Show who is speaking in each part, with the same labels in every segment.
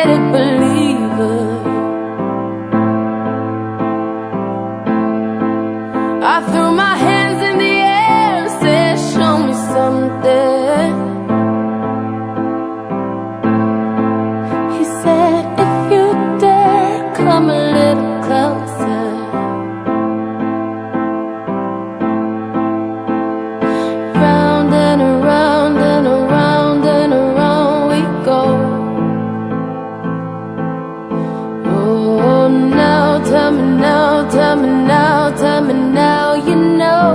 Speaker 1: pathetic believer. I threw my hands in the air and said, show me something. He said, if you dare, come a little closer. Round and around and around and around we go. Oh, now, tell me now, tell me now, tell me now, you know.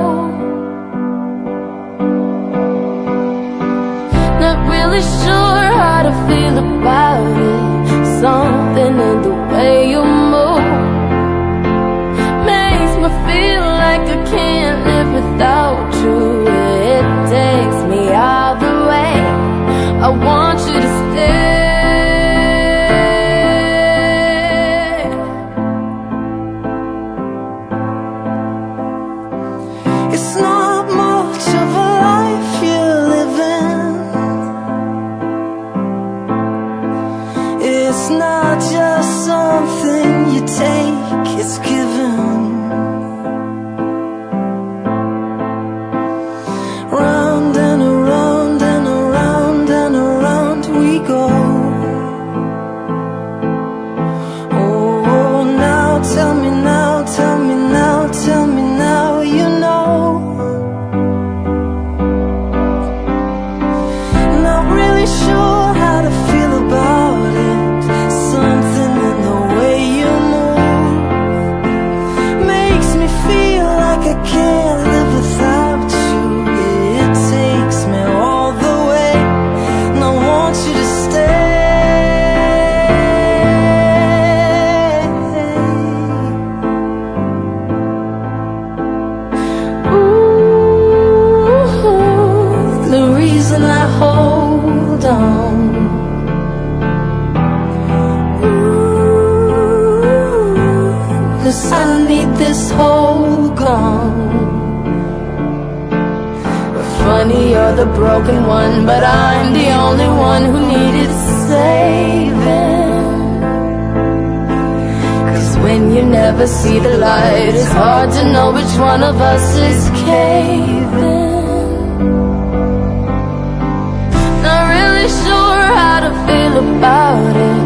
Speaker 1: Not really sure how to feel about it. Something in the way you move makes me feel like I can't live without you. It takes me all the way. I want you to stay.
Speaker 2: It's not much of a life you're living. It's not just something you take, it's given. Round and around and around and around we go. Oh, now tell me now, tell me now, tell me now, you know. Not really sure how to feel about it. Something in the way you move makes me feel like I can't live without you. It takes me all the way, and I want you to stay.
Speaker 1: Ooh, the reason I hold on. Ooh, 'cause I need this hole gone. Funny, you're the broken one, but I'm the only one who needed saving. 'Cause when you never see the light, it's hard to know which one of us is caving. Not really sure how to feel about it.